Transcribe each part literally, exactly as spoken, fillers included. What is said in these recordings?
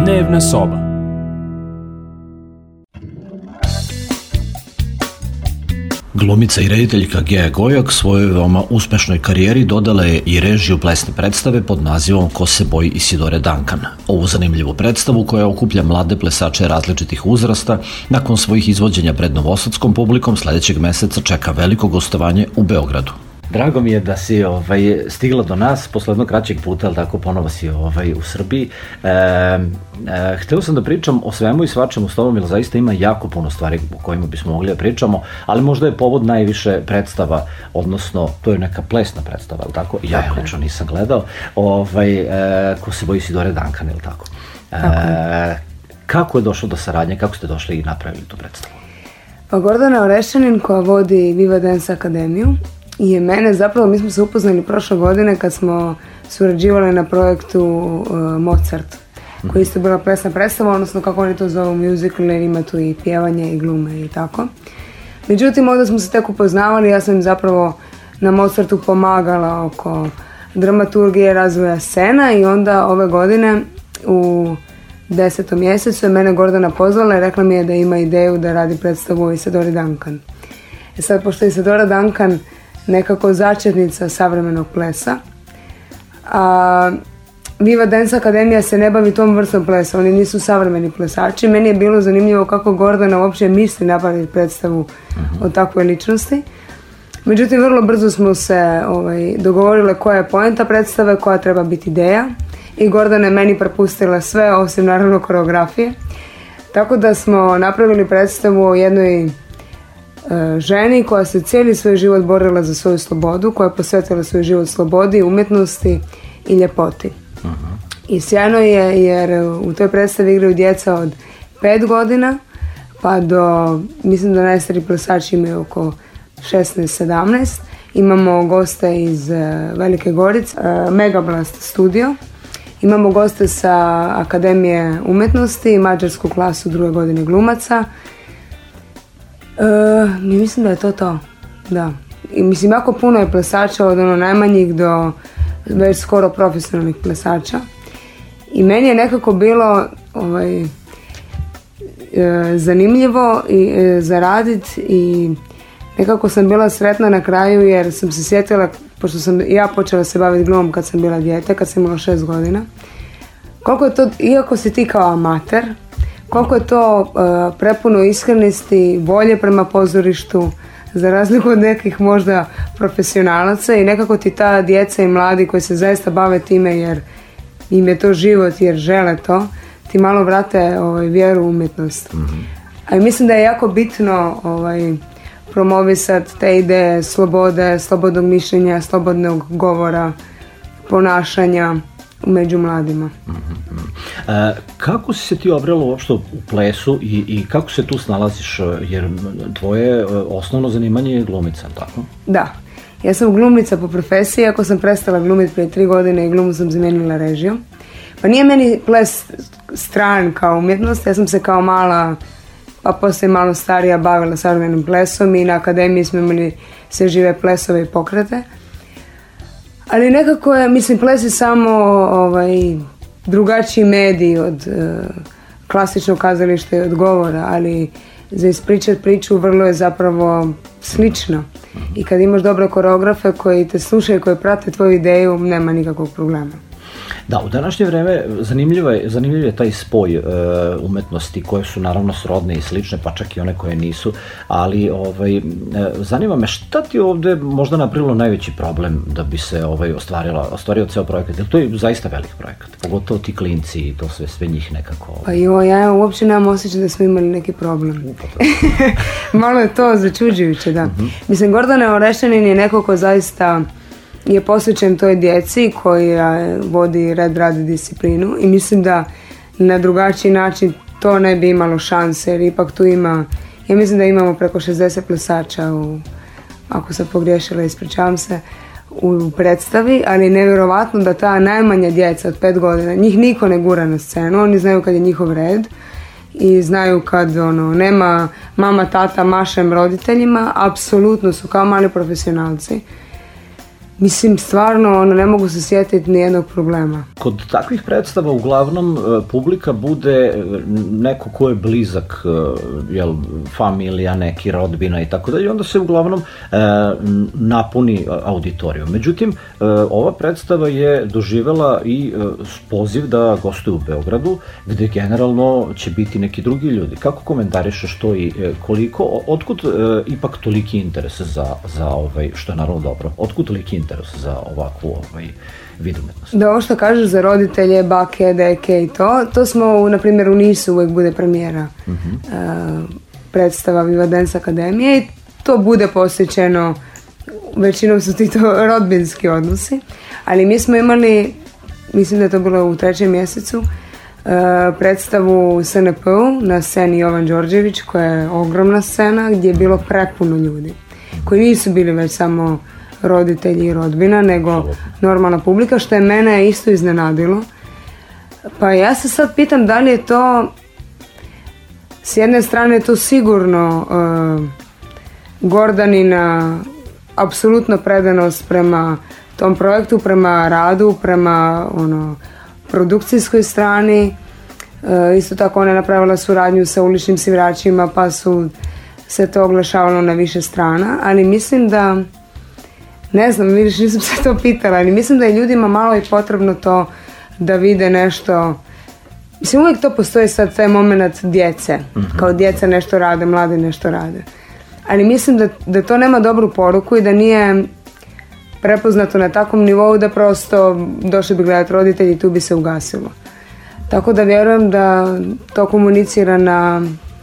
Dnevna soba. Glumica i rediteljka Gea Gojak svojoj veoma uspešnoj karijeri dodala je i režiju plesne predstave pod nazivom Ko se boji Isidore Duncan. Ovu zanimljivu predstavu koja okuplja mlade plesače različitih uzrasta, nakon svojih izvođenja pred novosadskom publikom sledećeg meseca čeka veliko gostovanje u Beogradu. Drago mi je da si ovaj, stigla do nas posle jednog kraćeg puta, ali tako ponovo si ovaj, u Srbiji. E, e, hteo sam da pričam o svemu i svačemu s tobom, jer zaista ima jako puno stvari o kojima bismo mogli da pričamo, ali možda je povod najviše predstava, odnosno to je neka plesna predstava, ali tako? Ja je lično nisam gledao. Ovaj, e, Ko se boji Isidore Duncan, ili tako? E, kako je došlo do saradnje, kako ste došli i napravili tu predstavu? Pa Gordana Orešanin, koja vodi Viva Dance Akademiju, i mene zapravo, mi smo se upoznali prošle godine kad smo surađivali na projektu uh, Mozart, koji isto bila plesna predstava, odnosno kako oni to zovu musical, jer ima tu i pjevanje i glume i tako. Međutim, onda smo se tek upoznavali, ja sam im zapravo na Mozartu pomagala oko dramaturgije, razvoja scena, i onda ove godine u desetom mjesecu je mene Gordana pozvala i rekla mi je da ima ideju da radi predstavu o Isidori Duncan. E sad, pošto je Isidora Duncan nekako začetnica savremenog plesa, a Viva Dance Akademija se ne bavi tom vrstom plesa, oni nisu savremeni plesači. Meni je bilo zanimljivo kako Gordana uopće misli napraviti predstavu uh-huh. o takvoj ličnosti. Međutim, vrlo brzo smo se ovaj, dogovorile koja je poenta predstave, koja treba biti ideja, i Gordana je meni prepustila sve, osim naravno koreografije. Tako da smo napravili predstavu o jednoj ženi koja se cijeli svoj život borila za svoju slobodu, koja je posvetila svoj život slobodi, umjetnosti i ljepoti. Uh-huh. I sjajno je jer u toj predstavi igraju djeca od pet godina pa do, mislim da najstariji plesači imaju oko šesnaest sedamnaest. Imamo goste iz Velike Gorice, Megablast studio. Imamo goste sa Akademije umjetnosti, mađarsku klasu druge godine glumaca. Uh, mislim da je to to, da. I, mislim, jako puno je plesača od ono najmanjih do već skoro profesionalnih plesača. I meni je nekako bilo ovaj, uh, zanimljivo i, uh, za radit, i nekako sam bila sretna na kraju jer sam se sjetila, pošto sam ja počela se baviti glumom kad sam bila dijete, kad sam imala šest godina. Koliko je to, iako si ti kao amater, koliko je to uh, prepuno iskrenosti, volje prema pozorištu, za razliku od nekih možda profesionalaca, i nekako ti ta djeca i mladi koji se zaista bave time jer im je to život, jer žele to, ti malo vrate ovaj, vjeru u umjetnost. Mm-hmm. A mislim da je jako bitno ovaj, promovisati te ideje slobode, slobodnog mišljenja, slobodnog govora, ponašanja među mladima. Mm-hmm. E, kako si se ti obrela uopšte u plesu i, i kako se tu snalaziš, jer tvoje osnovno zanimanje je glumica, tako? Da, ja sam glumica po profesiji, ako sam prestala glumiti prije tri godine i glumu sam zamijenila režijom. Pa nije meni ples stran kao umjetnost, ja sam se kao mala, pa poslije malo starija, bavila savremenim plesom i na akademiji smo imali sve žive plesove i pokrete. Ali nekako je, mislim, ples je samo ovaj, drugačiji medij od uh, klasičnog kazališta i od govora, ali za ispričati priču vrlo je zapravo slično. I kad imaš dobre koreografe koji te slušaju, koji prate tvoju ideju, nema nikakvog problema. Da, u današnje vreme zanimljiv je, zanimljiv je taj spoj e, umetnosti koje su naravno srodne i slične, pa čak i one koje nisu, ali ovaj, e, zanima me šta ti ovde možda napravilo najveći problem da bi se ovaj, ostvarila, ostvario ceo projekat, jer to je zaista velik projekat, pogotovo ti klinci i to sve, sve njih nekako... Ovaj... Pa jo, ja uopće nemam osjećaj da smo imali neki problem. Malo je to začuđujuće, da. Uh-huh. Mislim, Gordana Orešanin je neko ko zaista je posvećen toj djeci koja vodi red, radi disciplinu, i mislim da na drugačiji način to ne bi imalo šanse, jer ipak tu ima, ja mislim da imamo preko šezdeset plesača, u, ako sam pogriješila, ispričavam se, u predstavi, ali je nevjerovatno da ta najmanja djeca od pet godina, njih niko ne gura na scenu, oni znaju kad je njihov red i znaju kad ono, nema mama, tata, mašem roditeljima, apsolutno su kao mali profesionalci. Mislim, stvarno, ono, ne mogu se sjetiti nijednog problema. Kod takvih predstava uglavnom publika bude neko ko je blizak, jel, familija, neki rodbina i tako dalje, onda se uglavnom e, napuni auditorijum. Međutim, e, ova predstava je doživela i e, poziv da gostuje u Beogradu, gde generalno će biti neki drugi ljudi. Kako komentarišeš to i e, koliko, otkud e, ipak toliki interes za, za ovaj, što je naravno dobro, otkud toliki interes za ovakvu ovaj, vid umetnosti? Da, ovo što kažeš za roditelje, bake, deke i to, to smo, na primjer, u Nisu uvijek bude premijera uh-huh. uh, predstava Viva Dance Akademije i to bude posjećeno, većinom su ti to rodbinski odnosi, ali mi smo imali, mislim da je to bilo u trećem mjesecu, uh, predstavu u S N P-u na sceni Jovan Đorđević, koja je ogromna scena gdje je bilo prepuno ljudi, koji nisu bili već samo roditelji i rodbina, nego normalna publika, što je mene isto iznenadilo. Pa ja se sad pitam da li je to, s jedne strane je to sigurno uh, Gordanina apsolutno predanost prema tom projektu, prema radu, prema ono, produkcijskoj strani. Uh, isto tako ona je napravila suradnju sa uličnim sviračima, pa su se to oglašavalo na više strana, ali mislim da, ne znam, vidiš, nisam se to pitala, ali mislim da je ljudima malo i potrebno to da vide nešto. Mislim, uvijek to postoji sad taj moment djece, mm-hmm. kao djeca nešto rade, mladi nešto rade. Ali mislim da, da to nema dobru poruku i da nije prepoznato na takvom nivou da prosto došli bi gledati roditelji i tu bi se ugasilo. Tako da vjerujem da to komunicira na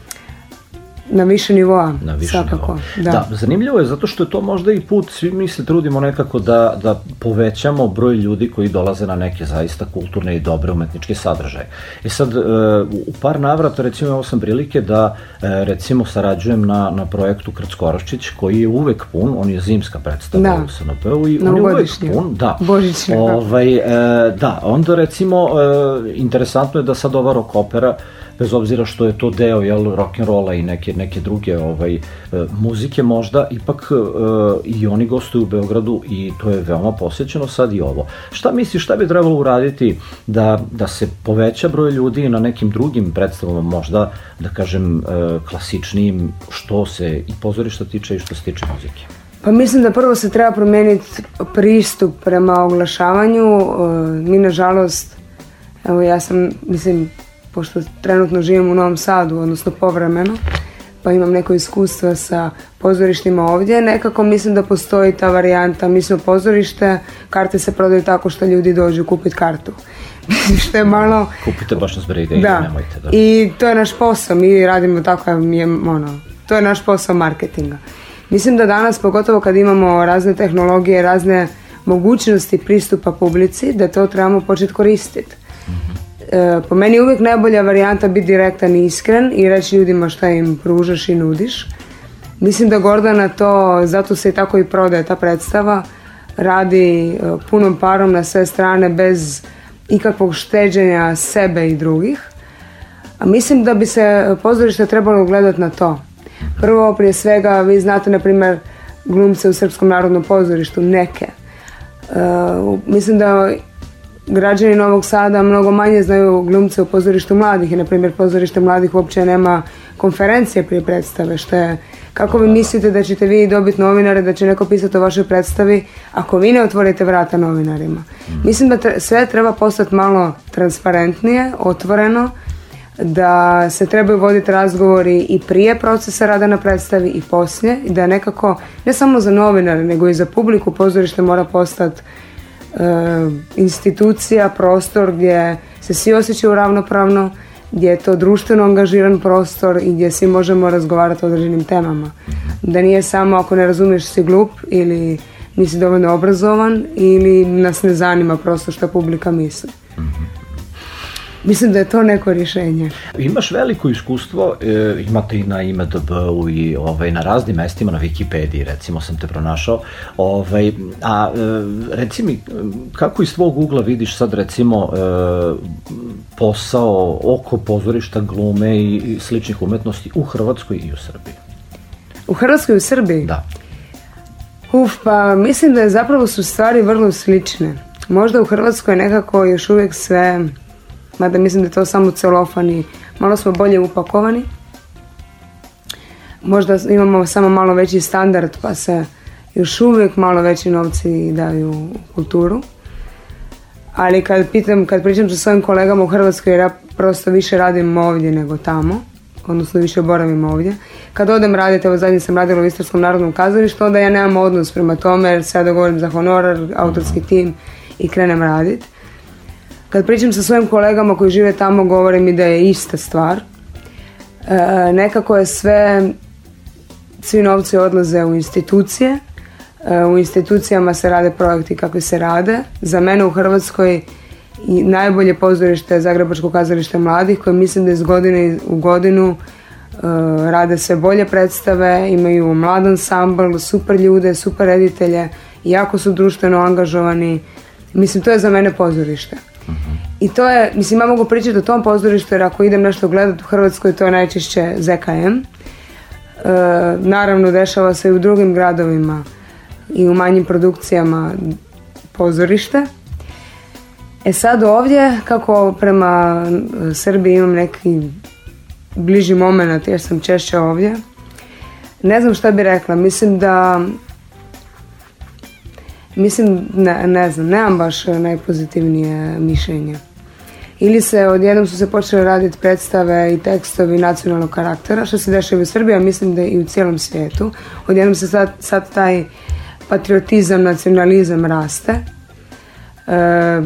na više nivoa, na više svakako. Da. da, zanimljivo je zato što je to možda i put, svi mi se trudimo nekako da, da povećamo broj ljudi koji dolaze na neke zaista kulturne i dobre umetničke sadržaje. I sad, u par navrata, recimo, imao sam prilike da, recimo, sarađujem na, na projektu Krckoraščić, koji je uvek pun, on je zimska predstava u S N P-u i on je uvek pun. Da. Božićnja. Ovaj, da, onda, recimo, interesantno je da sad ova rock opera, bez obzira što je to deo, jel, rock'n'rolla i neke, neke druge ovaj, muzike možda, ipak e, i oni gostuju u Beogradu i to je veoma posjećeno sad i ovo. Šta misliš, šta bi trebalo uraditi da, da se poveća broj ljudi na nekim drugim predstavama, možda, da kažem, e, klasičnijim, što se i pozorišta tiče i što se tiče muzike? Pa mislim da prvo se treba promijeniti pristup prema oglašavanju. E, mi, nažalost, evo ja sam, mislim, pošto trenutno živim u Novom Sadu, odnosno povremeno, pa imam neko iskustvo sa pozorištima ovdje, nekako mislim da postoji ta varijanta, mi smo pozorište, karte se prodaju tako što ljudi dođu kupiti kartu. Što je malo... Kupite baš nas brige i da. nemojte. Da. I to je naš posao, mi radimo tako, je, ono, to je naš posao marketinga. Mislim da danas, pogotovo kad imamo razne tehnologije, razne mogućnosti pristupa publici, da to trebamo početi koristiti. E, po meni je uvijek najbolja varijanta biti direktan i iskren i reći ljudima šta im pružaš i nudiš. Mislim da Gordana to, zato se i tako i prodaje ta predstava, radi e, punom parom na sve strane bez ikakvog šteđenja sebe i drugih. A mislim da bi se pozorište trebalo gledati na to. Prvo, prije svega, vi znate, na primjer, glumce u Srpskom narodnom pozorištu, neke. E, mislim da građani Novog Sada mnogo manje znaju glumce u pozorištu mladih i, na primjer, pozorište mladih uopće nema konferencije prije predstave, što je, kako vi mislite da ćete vi dobiti novinare, da će neko pisati o vašoj predstavi ako vi ne otvorite vrata novinarima. Mislim da tre, sve treba postati malo transparentnije, otvoreno, da se trebaju voditi razgovori i prije procesa rada na predstavi i poslije, i da nekako, ne samo za novinare, nego i za publiku, pozorište mora postati Uh, institucija, prostor gdje se svi osjećaju ravnopravno, gdje je to društveno angažiran prostor i gdje svi možemo razgovarati o određenim temama. Da nije samo ako ne razumiješ si glup ili nisi dovoljno obrazovan ili nas ne zanima prosto što publika misli. Mislim da je to neko rješenje. Imaš veliko iskustvo, e, imate i na I M D B-u i ovaj, na raznim mestima, na Wikipediji recimo sam te pronašao, ovaj, a e, reci mi, kako iz tvog ugla vidiš sad recimo e, posao oko pozorišta, glume i, i sličnih umetnosti u Hrvatskoj i u Srbiji? U Hrvatskoj i u Srbiji? Da. Uf, pa mislim da je zapravo su stvari vrlo slične. Možda u Hrvatskoj nekako još uvijek sve, mada mislim da je to samo celofani, malo smo bolje upakovani. Možda imamo samo malo veći standard pa se još uvijek malo veći novci daju u kulturu. Ali kad pitam, kad pričam sa svojim kolegama u Hrvatskoj, jer ja prosto više radim ovdje nego tamo, odnosno više boravim ovdje. Kad odem raditi, evo zadnji sam radila u Istarskom narodnom kazalištu, onda ja nemam odnos prema tome jer se ja dogovorim za honorar, autorski tim i krenem raditi. Kad pričam sa svojim kolegama koji žive tamo, govorim mi da je ista stvar. E, nekako je sve, svi novci odlaze u institucije, e, u institucijama se rade projekti kakvi se rade. Za mene u Hrvatskoj i najbolje pozorište je Zagrebačko kazalište mladih, koje mislim da iz godine u godinu uh, rade sve bolje predstave, imaju mlad ansambl, super ljude, super reditelje, jako su društveno angažovani. Mislim, to je za mene pozorište. Uh-huh. I to je, mislim, ja mogu pričati o tom pozorištu jer ako idem nešto gledati u Hrvatskoj, to je najčešće Z K M. Uh, naravno, dešava se i u drugim gradovima i u manjim produkcijama pozorište. E sad ovdje, kako prema Srbiji imam neki bliži moment jer sam češće ovdje, ne znam šta bi rekla, mislim da, mislim, ne, ne znam, nemam baš najpozitivnije mišljenje. Ili se, odjednom su se počele raditi predstave i tekstovi nacionalnog karaktera, što se dešava u Srbiji, a mislim da i u cijelom svijetu. Odjednom se sad, sad taj patriotizam, nacionalizam raste. E,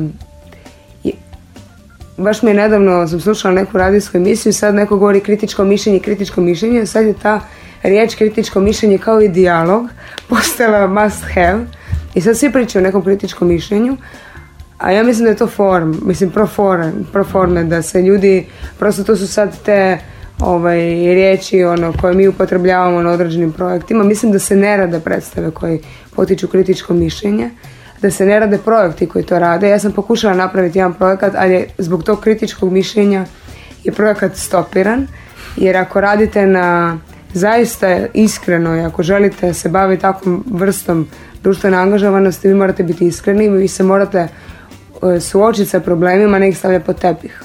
Baš mi je nedavno, sam slušala neku radijsku emisiju, sad neko govori kritičko mišljenje, kritičko mišljenje, sad je ta riječ kritičko mišljenje kao i dijalog postala must have i sad svi pričaju o nekom kritičkom mišljenju, a ja mislim da je to form, mislim pro forme, pro forme da se ljudi, prosto to su sad te ovaj, riječi ono, koje mi upotrebljavamo na određenim projektima, mislim da se ne rade predstave koji potiču kritičko mišljenje, da se ne rade projekti koji to rade. Ja sam pokušala napraviti jedan projekat, ali je zbog tog kritičkog mišljenja je projekat stopiran, jer ako radite na zaista iskreno i ako želite se baviti takvom vrstom društvene angažovanosti, vi morate biti iskreni, vi se morate suočiti sa problemima, ne ih stavljati pod tepih.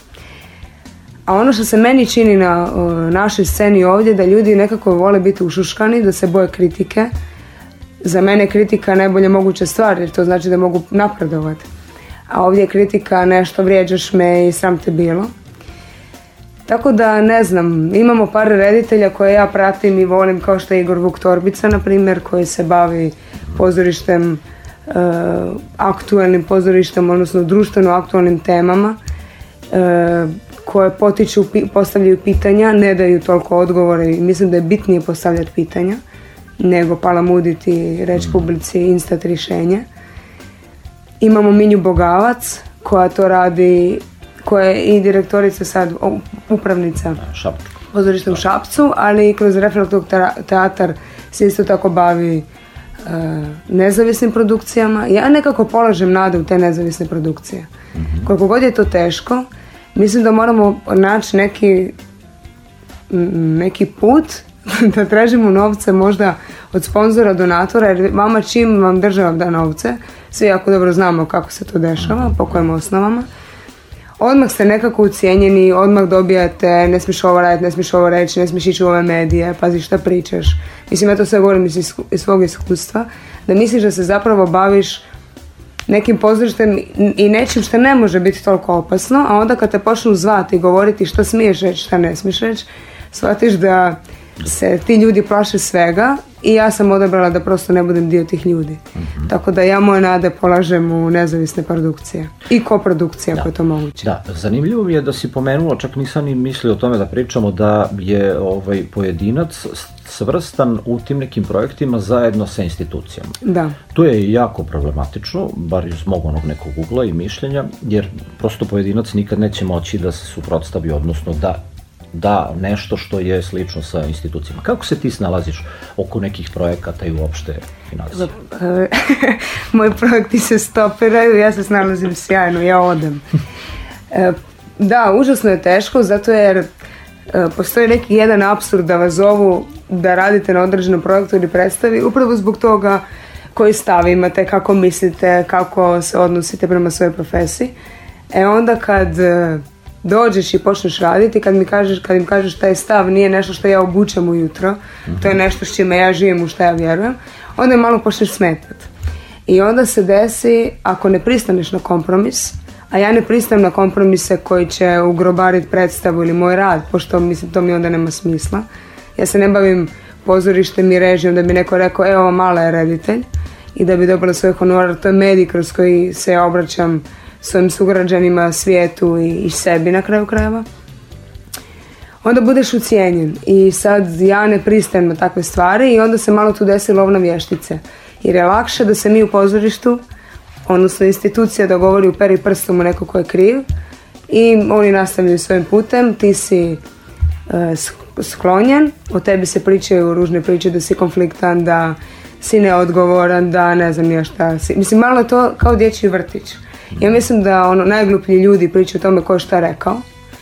A ono što se meni čini na našoj sceni ovdje, da ljudi nekako vole biti ušuškani, da se boje kritike. Za mene je kritika najbolja moguća stvar, jer to znači da mogu napredovati. A ovdje je kritika nešto, vrijeđaš me i sram te bilo. Tako da, ne znam, imamo par reditelja koje ja pratim i volim, kao što je Igor Vuk Torbica, na primjer, koji se bavi pozorištem, e, aktualnim pozorištem, odnosno društveno aktualnim temama, e, koje potiču, postavljaju pitanja, ne daju toliko odgovore i mislim da je bitnije postavljati pitanja nego palamuditi, reći publici instant rješenje. Imamo Minju Bogavac koja to radi, koja je i direktorica sad, upravnica pozorišta u Šapcu, ali kroz Reflektog teatar se isto tako bavi uh, nezavisnim produkcijama. Ja nekako polažem nade u te nezavisne produkcije. Mm-hmm. Koliko god je to teško, mislim da moramo naći neki, neki put da tražimo novce možda od sponzora, donatora, jer vama čim vam država da novce, svi jako dobro znamo kako se to dešava, po kojim osnovama, odmah ste nekako ucijenjeni, odmah dobijate ne smiješ ovo raditi, ne smiješ ovo reći, ne smiješ ići u ove medije, pazi šta pričaš. Mislim, ja to sve govorim iz, isku, iz svog iskustva, da misliš da se zapravo baviš nekim pozorištem i nečim što ne može biti toliko opasno, a onda kad te počnu zvati i govoriti šta smiješ reći, šta ne smiješ reći, shvatiš da se ti ljudi plaše svega i ja sam odabrala da prosto ne budem dio tih ljudi. Mm-hmm. Tako da ja moje nade polažem u nezavisne produkcije i koprodukcije ako je to moguće. Da, zanimljivo mi je da si pomenula, čak nisam ni mislio o tome da pričamo, da je ovaj pojedinac svrstan u tim nekim projektima zajedno sa institucijama. Da. To je jako problematično, bar iz mog onog nekog ugla i mišljenja, jer prosto pojedinac nikad neće moći da se suprotstavi, odnosno da da nešto što je slično sa institucijama. Kako se ti snalaziš oko nekih projekata i uopšte financija? Moji projekti se stopiraju, ja se snalazim sjajno, ja odem. Da, užasno je teško, zato jer postoji neki jedan apsurd da vas zovu da radite na određenom projektu ili predstavi, upravo zbog toga koji stav imate, kako mislite, kako se odnosite prema svojoj profesiji. E onda kad dođeš i počneš raditi, kad mi kažeš, kad im kažeš taj stav nije nešto što ja obučem ujutro, mm-hmm. to je nešto s čime ja živim, u što ja vjerujem, onda je malo počneš smetati. I onda se desi, ako ne pristaneš na kompromis, a ja ne pristajem na kompromise koji će ugrobariti predstavu ili moj rad, pošto mislim to mi onda nema smisla. Ja se ne bavim pozorištem i režijom da bi neko rekao, evo mala je reditelj i da bi dobila svoj honorar. To je medij kroz koji se ja obraćam svojim sugrađanima, svijetu i, i sebi na kraju krajeva. Onda budeš ucijenjen i sad ja ne pristajem na takve stvari i onda se malo tu desi lov na vještice. Jer je lakše da se mi u pozorištu, odnosno institucija dogovori uperi prstom u neko ko je kriv i oni nastavljaju svojim putem, ti si uh, sklonjen, o tebi se pričaju ružne priče da si konfliktan, da si neodgovoran, da ne znam ja šta si. Mislim, malo je to kao dječji vrtić. Ja mislim da ono, najgluplji ljudi pričaju o tome ko je šta rekao.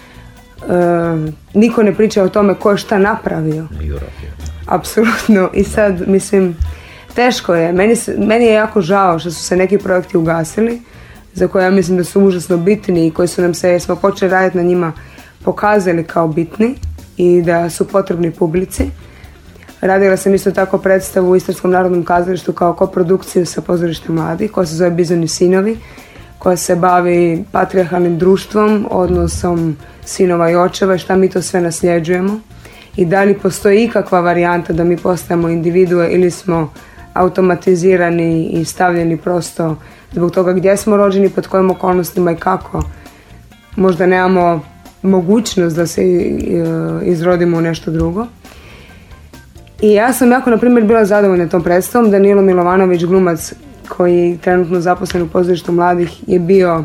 Uh, niko ne priča o tome ko je šta napravio. Apsolutno. I sad, mislim, teško je. Meni, se, meni je jako žao što su se neki projekti ugasili, za koje ja mislim da su užasno bitni i koji su nam se, jer smo počeli raditi na njima, pokazali kao bitni i da su potrebni publici. Radila sam isto tako predstavu u Istarskom narodnom kazalištu kao koprodukciju sa pozorištem mladih, koja se zove Bizoni sinovi, koja se bavi patrijarhalnim društvom, odnosom sinova i očeva i šta mi to sve nasljeđujemo. I da li postoji ikakva varijanta da mi postajemo individue ili smo automatizirani i stavljeni prosto zbog toga gdje smo rođeni, pod kojim okolnostima i kako. Možda nemamo mogućnost da se izrodimo u nešto drugo. I ja sam jako, na primjer, bila zadovoljna tom predstavom. Danilo Milovanović, glumac koji je trenutno zaposlen u pozorištu mladih, je bio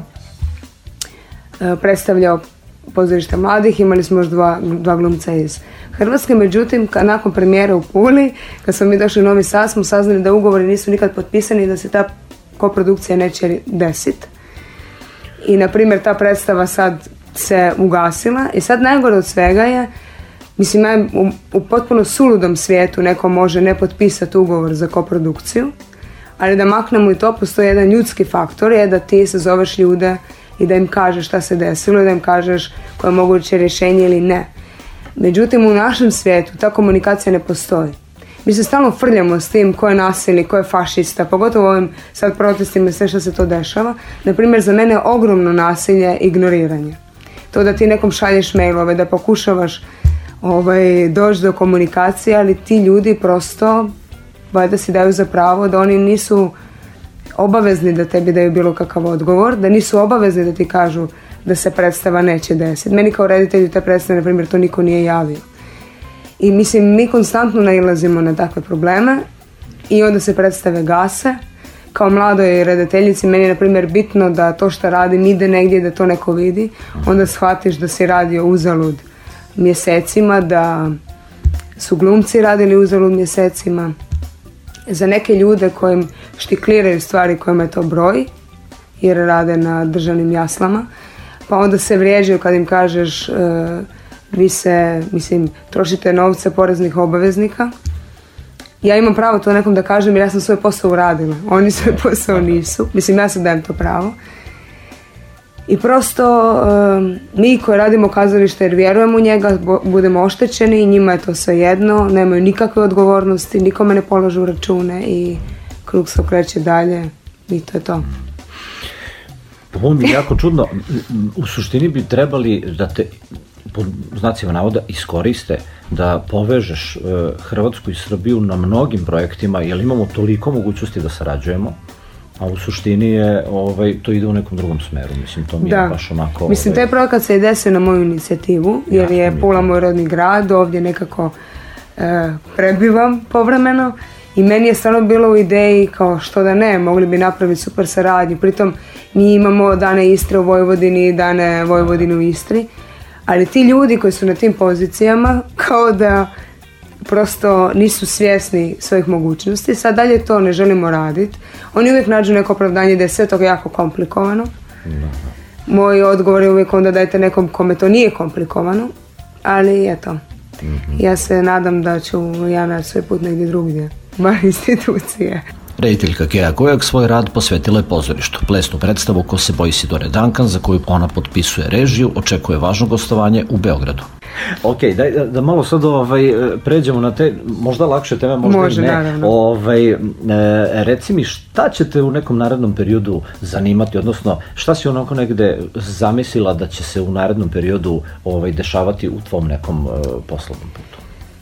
predstavljao pozorište mladih. Imali smo još dva, dva glumca iz Hrvatske. Međutim, nakon premijere u Puli, kad smo mi došli u Novi Sad, smo saznali da ugovori nisu nikad potpisani i da se ta koprodukcija neće desiti. I, na primjer, ta predstava sad se ugasila. I sad najgore od svega je, mislim, u, u potpuno suludom svijetu neko može ne potpisati ugovor za koprodukciju, ali da maknemo i to, postoji jedan ljudski faktor, je da ti se zoveš ljude i da im kažeš šta se desilo i da im kažeš koje je moguće rješenje ili ne. Međutim, u našem svijetu ta komunikacija ne postoji. Mi se stalno frljamo s tim ko je nasilnik, ko je fašista, pogotovo ovim sad protestima i sve što se to dešava. Naprimjer, za mene je ogromno nasilje ignoriranje. To da ti nekom šalješ mailove, da pokušavaš ovaj, doći do komunikacije, ali ti ljudi prosto valjda si daju za pravo da oni nisu obavezni da tebi daju bilo kakav odgovor, da nisu obavezni da ti kažu da se predstava neće desiti. Meni kao reditelju te predstave, na primjer, to niko nije javio. I mislim, mi konstantno nailazimo na takve probleme i onda se predstave gase. Kao mladoj redateljici meni je, na primjer, bitno da to što radim ide negdje, da to neko vidi. Onda shvatiš da si radio uzalud mjesecima, da su glumci radili uzalud mjesecima. Za neke ljude kojim štikliraju stvari kojima je to broj, jer rade na državnim jaslama, pa onda se vrijeđaju kad im kažeš uh, vi se, mislim, trošite novce poreznih obaveznika. Ja imam pravo to nekom da kažem jer ja sam svoj posao uradila. Oni svoj posao nisu. Mislim, ja sam dajem to pravo. I prosto uh, mi koji radimo kazalište jer vjerujemo u njega, budemo oštećeni i njima je to sve jedno, nemaju nikakve odgovornosti, nikome ne polažu račune i krug se okreće dalje i to je to. Ovo mi je jako čudno. U suštini bi trebali da te, po znacima navoda, iskoriste, da povežeš Hrvatsku i Srbiju na mnogim projektima, jer imamo toliko mogućnosti da sarađujemo, a u suštini je, ovaj, to ide u nekom drugom smeru. Mislim, to mi da. je baš onako... Ovaj... Mislim, taj projekat se i desio na moju inicijativu, jer ja, je Pula moj rodni grad, ovdje nekako e, prebivam povremeno. I meni je stvarno bilo u ideji kao što da ne, mogli bi napraviti super saradnju. Pritom mi imamo dane Istre u Vojvodini i dane Vojvodine u Istri. Ali ti ljudi koji su na tim pozicijama kao da prosto nisu svjesni svojih mogućnosti. Sad dalje to ne želimo raditi. Oni uvijek nađu neko opravdanje da je sve toga jako komplikovano. Moj odgovor je uvijek onda dajte nekom kome to nije komplikovano. Ali eto, ja se nadam da ću ja naći svoj put negdje drugdje. Bar institucije. Rediteljka Gea Gojak svoj rad posvetila je pozorištu. Plesnu predstavu Ko se boji Isidore Duncan, za koju ona potpisuje režiju, očekuje važno gostovanje u Beogradu. Ok, daj da, da malo sad ovaj, pređemo na te možda lakše teme, možda Može, i ne. Naravno. Ovaj, e, reci mi, šta će te u nekom narednom periodu zanimati, odnosno šta si onako negde zamislila da će se u narednom periodu ovaj, dešavati u tvom nekom uh, poslovnom putu?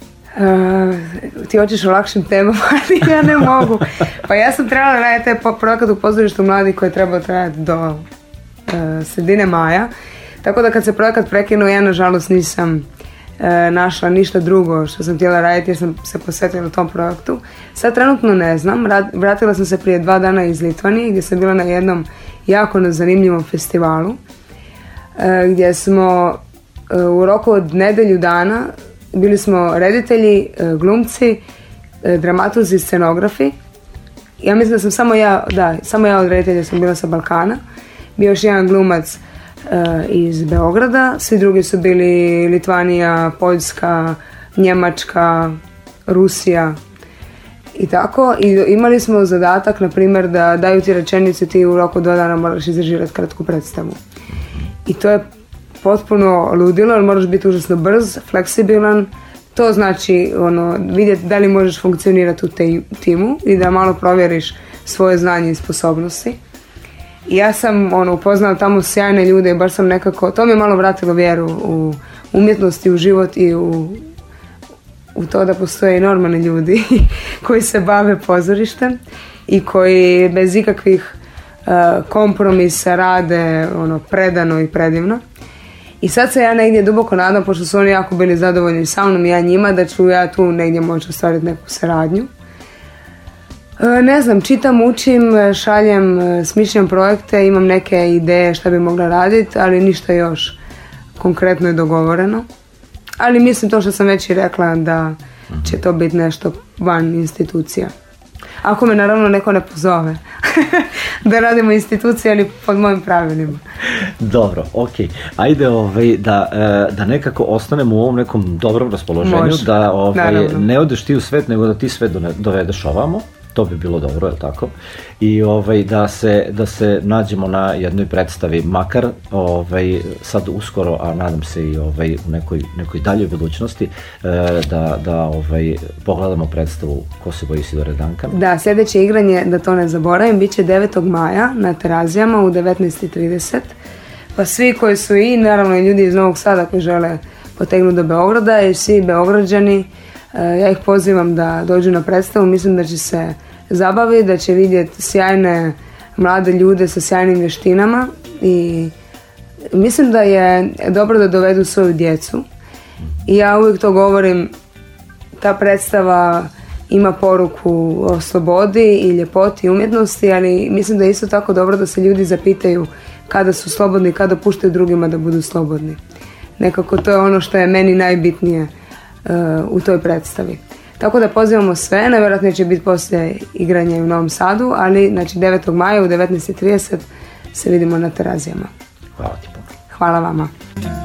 Uh, ti hoćeš o lakšim temama, ali ja ne mogu. Pa ja sam trebala raditi taj projekat u pozorištu mladih koji je trebao trajati do uh, sredine maja. Tako da kad se projekat prekinuo, ja nažalost nisam uh, našla ništa drugo što sam htjela raditi jer sam se posvetila tom projektu. Sad trenutno ne znam, Rad, vratila sam se prije dva dana iz Litvanije gdje sam bila na jednom jako zanimljivom festivalu uh, gdje smo uh, u roku od nedelju dana bili smo reditelji, glumci, dramatuzi, scenografi. Ja mislim da sam samo ja, da, samo ja od reditelja sam bila sa Balkana. Bio još jedan glumac uh, iz Beograda, svi drugi su bili Litvanija, Poljska, Njemačka, Rusija i tako. I imali smo zadatak, na primjer, da daju ti rečenice, ti u roku dva dana moraš izrežirati kratku predstavu. I to je potpuno ludilo, ali moraš biti užasno brz, fleksibilan. To znači ono, vidjeti da li možeš funkcionirati u te, timu i da malo provjeriš svoje znanje i sposobnosti. I ja sam ono, upoznala tamo sjajne ljude i baš sam nekako, to mi je malo vratilo vjeru u umjetnost i u život i u, u to da postoje i normalni ljudi koji se bave pozorištem i koji bez ikakvih uh, kompromisa rade ono, predano i predivno. I sad se ja negdje duboko nadam, pošto su oni jako bili zadovoljni sa mnom i ja njima, da ću ja tu negdje moći ostvariti neku saradnju. E, ne znam, čitam, učim, šaljem, smišljam projekte, imam neke ideje šta bi mogla raditi, ali ništa još konkretno je dogovoreno. Ali mislim to što sam već i rekla da će to biti nešto van institucija. Ako me naravno neko ne pozove da radimo institucije, ali pod mojim pravilima. Dobro, ok. Ajde ovaj, da, da nekako ostanemo u ovom nekom dobrom raspoloženju. Može. Da ovaj, ne odeš ti u svet, nego da ti svet dovedeš ovamo. To bi bilo dobro, je tako? I ovaj, da, se, da se nađemo na jednoj predstavi, makar ovaj, sad uskoro, a nadam se i ovaj, u nekoj, nekoj daljoj budućnosti, da, da ovaj, pogledamo predstavu Ko se boji Isidore Duncan. Da, sljedeće igranje, da to ne zaboravim, bit će devetog maja na Terazijama u devetnaest i trideset. Pa svi koji su i naravno i ljudi iz Novog Sada koji žele potegnuti do Beograda i svi Beograđani, ja ih pozivam da dođu na predstavu. Mislim da će se zabaviti, da će vidjeti sjajne mlade ljude sa sjajnim vještinama i mislim da je dobro da dovedu svoju djecu. I ja uvijek to govorim, ta predstava ima poruku o slobodi i ljepoti i umjetnosti, ali mislim da je isto tako dobro da se ljudi zapitaju kada su slobodni i kada puštaju drugima da budu slobodni. Nekako to je ono što je meni najbitnije uh, u toj predstavi. Tako da pozivamo sve, najvjerojatnije će biti poslije igranja u Novom Sadu, ali znači devetog maja u devetnaest i trideset se vidimo na Terazijama. Hvala ti puno. Hvala vama.